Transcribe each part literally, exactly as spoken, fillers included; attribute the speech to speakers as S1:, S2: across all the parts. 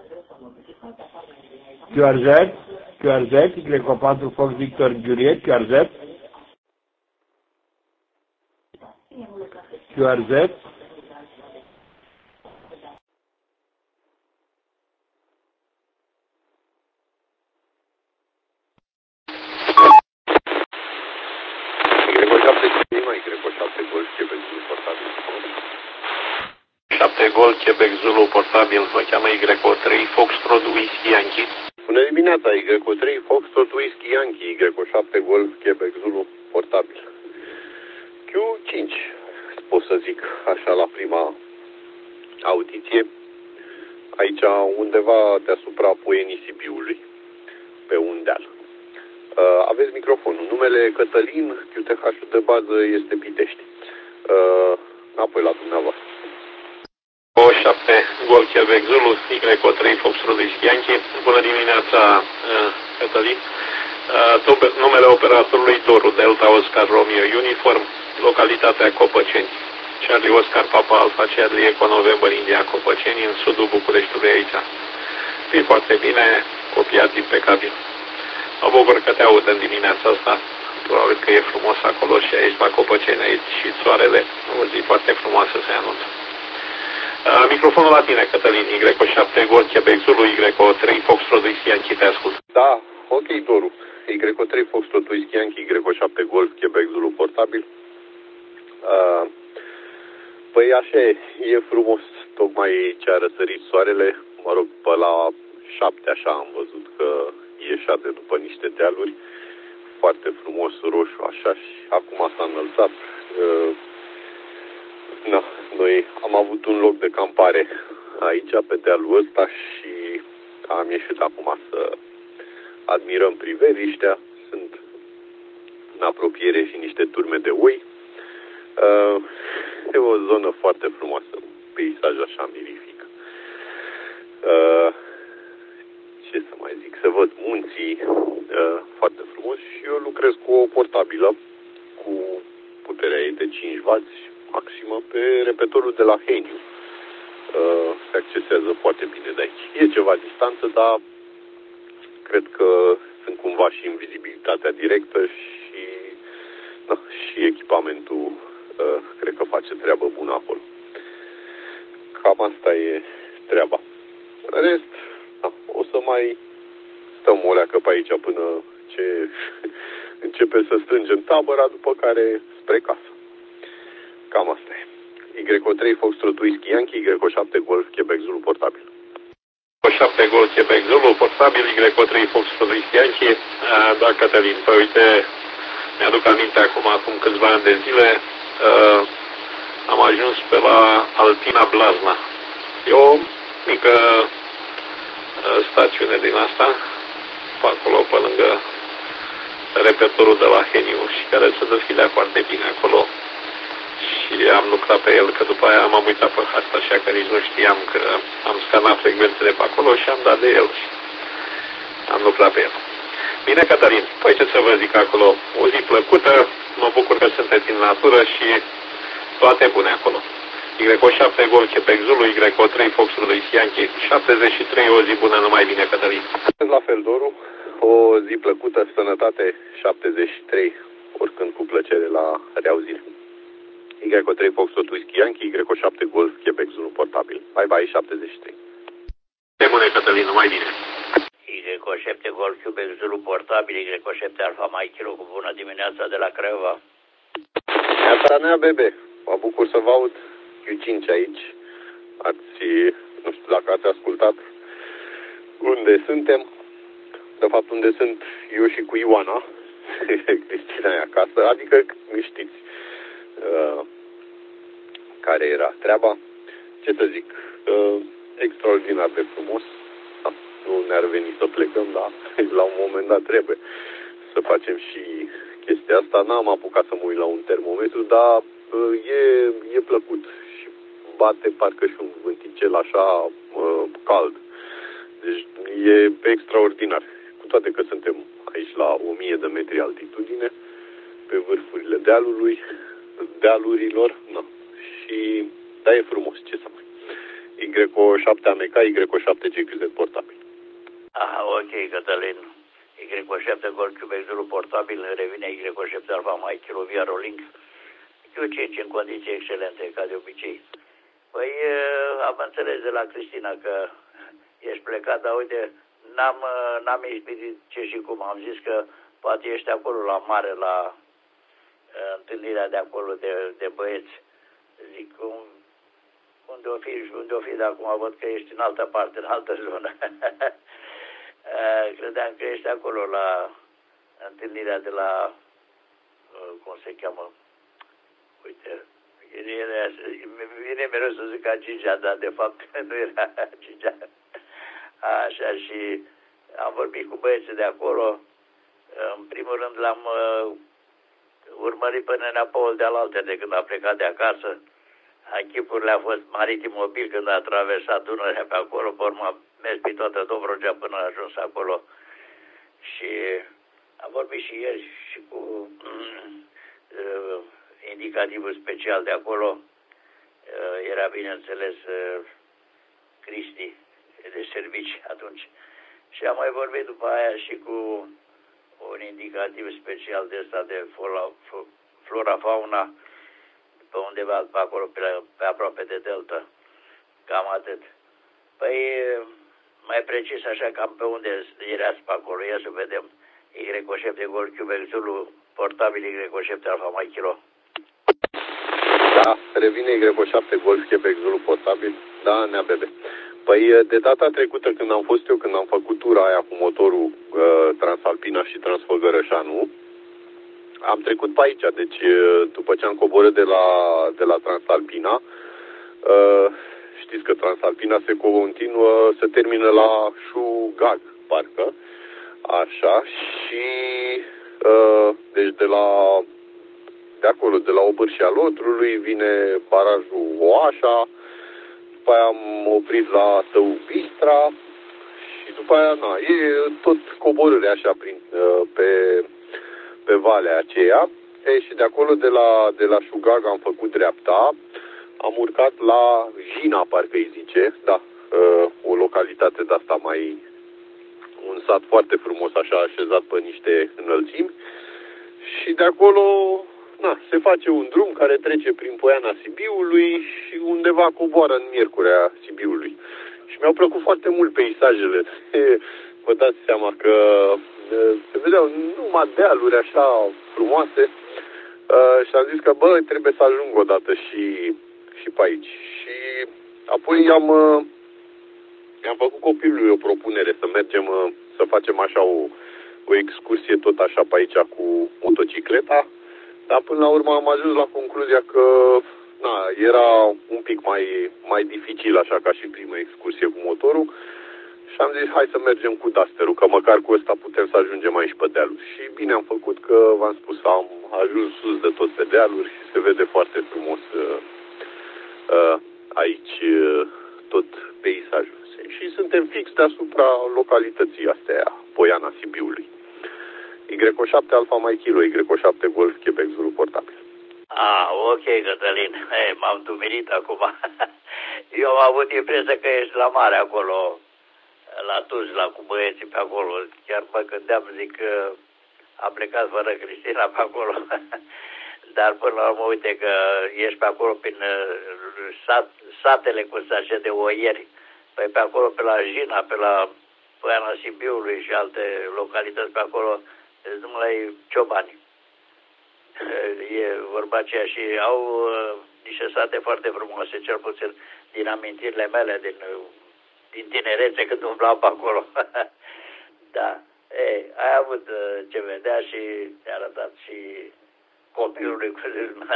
S1: Q R Z, Q R Z, Y patru Fox Victor Juliet, Q R Z, Q R Z,
S2: șapte Gol, Quebec Zulu, portabil, mă cheamă Y O trei, Foxtrot, Whisky Yankee.
S3: Bună dimineața, Y O trei, Foxtrot, Whisky Yankee, Y O șapte Gol, Quebec Zulu, portabil. Q cinci, pot să zic așa la prima audiție, aici undeva deasupra Poienii Sibiului, pe un deal. Uh, aveți microfonul. Numele Cătălin, Q T H-ul de bază este Pitești. Uh, apoi la dumneavoastră.
S2: O șapte Gol, Quebec Zulu, Y O trei, Foxtrot, Whisky Yankee. Bună dimineața, uh, Cătălin. Uh, numele operatorului Doru, Delta Oscar Romeo Uniform, localitatea Copăceni. Charlie Oscar Papa Alpha Charlie Eco November India Copăceni, în sudul Bucureștiului aici. Fii foarte bine, copiat impecabil. Mă bucur că te aud în dimineața asta. Probabil că e frumos acolo și aici la Copăceni, aici și soarele. O zi foarte frumoasă se anunță. Uh, microfonul la tine, Cătălin. Y O șapte Gol, Quebec Zulu, Y O trei, Foxtrot, Whisky Yankee, te ascult.
S3: Da, ok, Doru. Y O trei, Foxtrot, Whisky Yankee, Y O șapte Golf, Quebec Zulu, portabil. Uh, păi așa e, e frumos. Tocmai ce a răsărit soarele, mă rog, pe la șapte așa am văzut că ieșea de după niște dealuri. Foarte frumos, roșu, așa, și acum s-a înălțat. Uh, na, noi am avut un loc de campare aici, pe dealul ăsta, și am ieșit acum să admirăm priveliștea. Sunt în apropiere și niște turme de oi. Uh, e o zonă foarte frumoasă, un peisaj așa mirific. Uh, ce să mai zic, să văd munții, uh, foarte frumos, și eu lucrez cu o portabilă cu puterea ei de cinci wați maximă pe repetorul de la Heniu. Uh, se accesează foarte bine de aici. E ceva distanță, dar cred că sunt cumva și în vizibilitatea directă și, da, și echipamentul uh, cred că face treabă bună acolo. Cam asta e treaba. În rest, da, o să mai stăm o leacă pe aici până ce începe să strângem tabăra, după care spre casă. Cam asta e. Y O trei, Foxtrot, Whisky Yankee, Y O șapte Golf, Quebec Zulu, portabil.
S2: Y O șapte Golf, Quebec Zulu, portabil, Y O trei, Foxtrot, Whisky Yankee. Da, Cătălin, păi uite, mi-aduc aminte acum, acum câțiva ani de zile, uh, am ajuns pe la Alpina Blazna. E o mică uh, stațiune din asta, pe acolo, pe lângă repertorul de la Heniu, și care se deschidea foarte bine acolo. Și am lucrat pe el, că după aia m-am uitat pe harta, așa că nici nu știam că am scanat frecvențele pe acolo și am dat de el și am lucrat pe el. Bine, Cătălin, păi ce să vă zic acolo, o zi plăcută, mă bucur că sunteți în natură și toate bune acolo. Y O șapte Gol, Quebec Zulu, Y O trei, Foxtrot, Whisky Yankee, șaptezeci și trei, o zi bună, numai bine, Cătălin.
S3: La fel, Doru, o zi plăcută, sănătate, șaptezeci și trei, oricând cu plăcere la reauzire. Y O trei, Foxtrot, Whisky Yankee, Y O șapte Golf, Quebec Zulu, portabil. Bye bye, șaptezeci și trei.
S2: De bune, Cătălin, numai bine.
S4: Y O șapte Golf, Quebec Zulu, portabil, Y O șapte Alfa Mike Kilo, cu bună dimineața de la Craiova.
S3: Neața, nea, bebe, mă bucur să vă aud. Q cinci aici. Ați, nu știu dacă ați ascultat unde suntem. De fapt, unde sunt eu și cu Ioana, Cristina e acasă, adică știți uh, care era treaba. Ce să zic, uh, extraordinar de frumos. Da, nu ne-ar veni să plecăm, dar la un moment dat trebuie să facem și chestia asta. N-am apucat să mă uit la un termometru, dar uh, e, e plăcut și bate parcă și un vânticel așa uh, cald. Deci e extraordinar. Cu toate că suntem aici la o mie de metri altitudine, pe vârfurile dealului, dealurilor, na. Și da, e frumos, ce să mai. Y șapte A M K, Y șapte G Q Z portabil.
S4: Aha, ok, Cătălin. Y șapte Golf Quebec Zulu portabil, revine Y șapte Alfa Mike Kilo via Rolling. Q cinci în condiții excelente, ca de obicei. Păi, am înțeles de la Cristina că ești plecat, dar uite, n-am, n-am izbitit ce și cum. Am zis că poate ești acolo la mare, la uh, întâlnirea de acolo de, de băieți. Zic, un, unde o fi și unde o fi, dar acum văd că ești în altă parte, în altă zonă. Credeam că ești acolo la întâlnirea de la, cum se cheamă, uite, vine mereu să zic Agigea, dar de fapt nu era Agigea. Așa, și am vorbit cu băieții de acolo. În primul rând l-am urmărit până în Paul de alaltă de când a plecat de acasă. Echipurile a fost maritim mobil când a traversat Dunărea pe acolo, pe urmă a mers pe toată Dobrogea până a ajuns acolo. Și am vorbit și ieri și cu uh, indicativul special de acolo. Uh, era, bineînțeles, uh, Cristi de servici atunci. Și am mai vorbit după aia și cu un indicativ special de ăsta de flora-fauna, pe undeva pe acolo, pe, pe aproape de delta. Cam atât. Păi, mai precis așa, cam pe unde erați pe acolo, ia să vedem. Y șapte Golf Quebec Zulu, portabil Y șapte Alfa Mike Kilo.
S3: Da, revine Y șapte Golf Quebec Zulu, portabil. Da, Nea Bebe. Păi, de data trecută, când am fost eu, când am făcut tura aia cu motorul uh, Transalpina și Transfăgărășanu, am trecut pe aici, deci după ce am coborât de la, de la Transalpina, uh, știți că Transalpina se continuă, se termină la Șugag, parcă, așa, și uh, deci de la, de acolo, de la Obârșia Lotrului, vine barajul Oașa, după aia am oprit la Tău Bistra și după aia, na, e tot coborâre așa prin, uh, pe... pe valea aceea. E, și de acolo, de la, de la Șugag, am făcut dreapta, am urcat la Jina, parcă îi zice, da, o localitate de asta mai, un sat foarte frumos, așa, așezat pe niște înălțimi, și de acolo, na, se face un drum care trece prin Poiana Sibiului și undeva coboară în Miercurea Sibiului. Și mi-au plăcut foarte mult peisajele. Vă dați seama că se vedeau numai dealuri așa frumoase uh, și am zis că, bă, trebuie să ajung odată și, și pe aici. Și apoi am, uh, am făcut copilului o propunere să mergem, uh, să facem așa o, o excursie tot așa pe aici cu motocicleta, dar până la urmă am ajuns la concluzia că na, era un pic mai, mai dificil așa ca și prima excursie cu motorul. Și am zis, hai să mergem cu Duster-ul, că măcar cu ăsta putem să ajungem aici pe dealuri. Și bine am făcut că, v-am spus, am ajuns sus de tot pe dealuri și se vede foarte frumos uh, uh, aici uh, tot peisajul. Și suntem fix deasupra localității astea, Poiana Sibiului. Y șapte Alfa Mike Kilo, Y șapte Golf Quebec Zulu portabil.
S4: Ah, ok, Cătălin. Hey, m-am dumirit acum. Eu am avut impresia că ești la mare acolo, la Tuzla, cu băieții pe acolo. Chiar mă gândeam, zic că a plecat fără Cristina pe acolo. Dar până la urmă, uite că ești pe acolo prin sat, satele cu sașe de oieri. Păi pe acolo, pe la Jina, pe la Poiana Sibiului și alte localități pe acolo, numai ciobani. E vorba aceea și au uh, niște sate foarte frumoase, cel puțin din amintirile mele, din, din tinerețe când umblau pe acolo. Da. Ei, ai avut uh, ce vedea și te-a arătat și copilului cu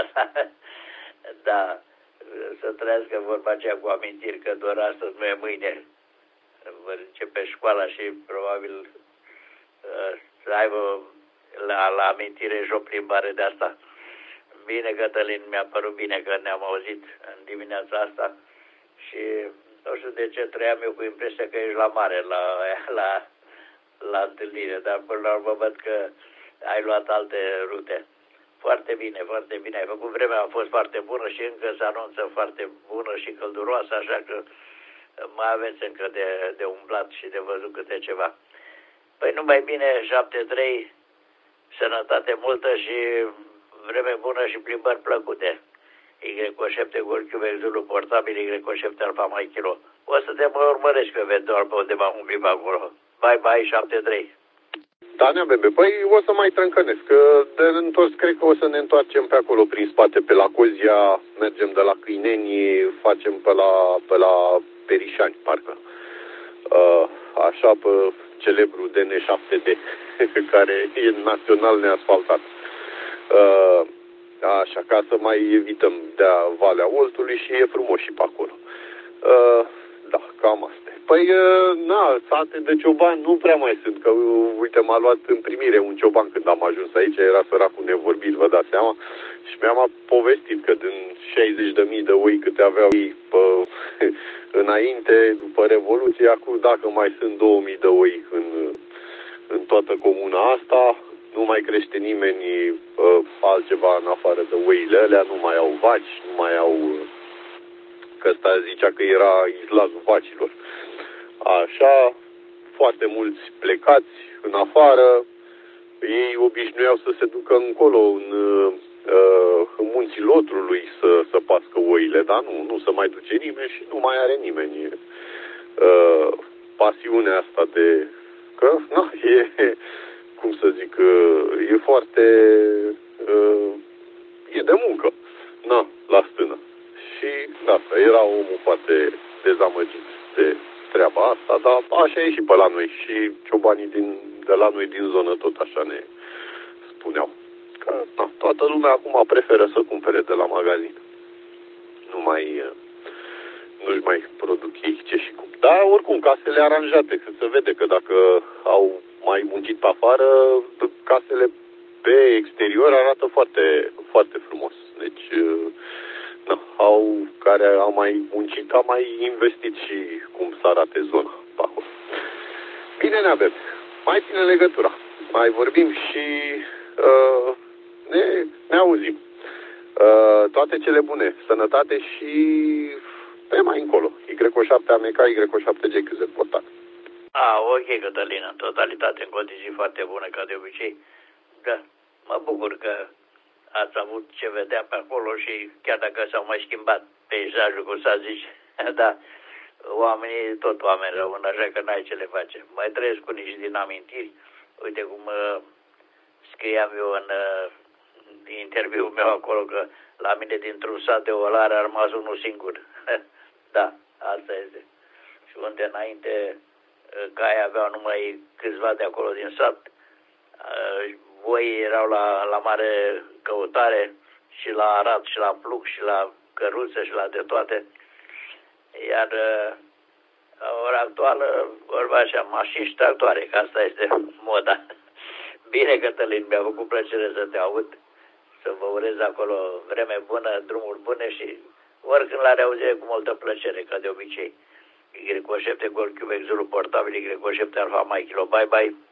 S4: da. Să trăiască vorba aceea cu amintiri, că doar astăzi nu e mâine. Vor începe școala și probabil uh, să aibă la, la amintire și o plimbare de asta. Bine, Cătălin, mi-a părut bine că ne-am auzit în dimineața asta și nu știu de ce trăiam eu cu impresia că ești la mare, la, la, la întâlnire, dar până la urmă văd că ai luat alte rute. Foarte bine, foarte bine. Ai făcut, vremea a fost foarte bună și încă se anunță foarte bună și călduroasă, așa că mai aveți încă de, de umblat și de văzut câte ceva. Păi numai bine, șapte trei, sănătate multă și vreme bună și plimbări plăcute. Y șapte Golf Quebec Zulu portabil, Y șapte Alfa Mai Kilo. O să te mă urmăresc eventual pe undeva un pic acolo. Bye bye șapte trei.
S3: Da, nea bebe, păi o să mai trâncănesc, că de întors cred că o să ne întoarcem pe acolo prin spate, pe la Cozia, mergem de la Câineni, facem pe la, pe la Perișani, parcă. Uh, așa, pe celebru D N șapte D, care e național neasfaltat. Uh, așa, ca să mai evităm de-a Valea Oltului și e frumos și pe acolo. Uh, da, cam asta. Păi, na, sate de cioban nu prea mai sunt, că, uite, m-a luat în primire un cioban când am ajuns aici, era săracul nevorbit, vă dați seama, și mi-am povestit că din șaizeci de mii de oi câte aveau ei pe, înainte, după Revoluție, acum dacă mai sunt două mii de oi în, în toată comuna asta, nu mai crește nimeni uh, altceva în afară de oile alea, nu mai au vaci, nu mai au, că ăsta zicea că era izlazul vacilor. Așa, foarte mulți plecați în afară, ei obișnuiau să se ducă încolo în, în munții Lotrului să, să pască oile, dar nu, nu se mai duce nimeni și nu mai are nimeni pasiunea asta de, că, na, e, cum să zic, e foarte, e de muncă, na, la stână. Și, da, era omul foarte dezamăgit de treaba asta, dar așa e și pe la noi. Și ciobanii din, de la noi din zonă tot așa ne spuneau. Că na, toată lumea acum preferă să cumpere de la magazin. Nu mai, nu-și mai produc ei ce și cum. Dar oricum, casele aranjate, că se vede că dacă au mai muncit pe afară, casele pe exterior arată foarte, foarte frumos. Deci, na, au, care au mai muncit, au mai investit și cum să arate zona pe acolo. Bine, ne avem. Mai ține legătura. Mai vorbim și uh, ne, ne auzim. Uh, toate cele bune. Sănătate și pe mai încolo. Y șapte A M K, Y șapte G Q Z portabil.
S4: A, ok, Cătălin. În totalitate, în condiții foarte bune, ca de obicei. Da, mă bucur că ați avut ce vedea pe acolo și chiar dacă s-au mai schimbat peisajul, cum s-a zis, da, oamenii, tot oameni rămân, așa că n-ai ce le face. Mai trăiesc cu nici din amintiri. Uite cum uh, scriam eu în uh, interviul meu acolo, că la mine dintr-un sat de Olare a rămas unul singur. Da, asta este. Și unde înainte uh, cai aveau numai câțiva de acolo din sat, uh, voi erau la, la mare căutare și la arat și la pluc și la căruță și la de toate. Iar la ora actuală, vorba așa, mașini și tractoare, că asta este moda. Bine, Cătălin, mi-a făcut plăcere să te aud, să vă urez acolo vreme bună, drumuri bune și oricând la reauzire cu multă plăcere, ca de obicei. Y șapte Golf Quebec Zulu portabil, Y șapte Alfa Mai Kilo. Bye, bye!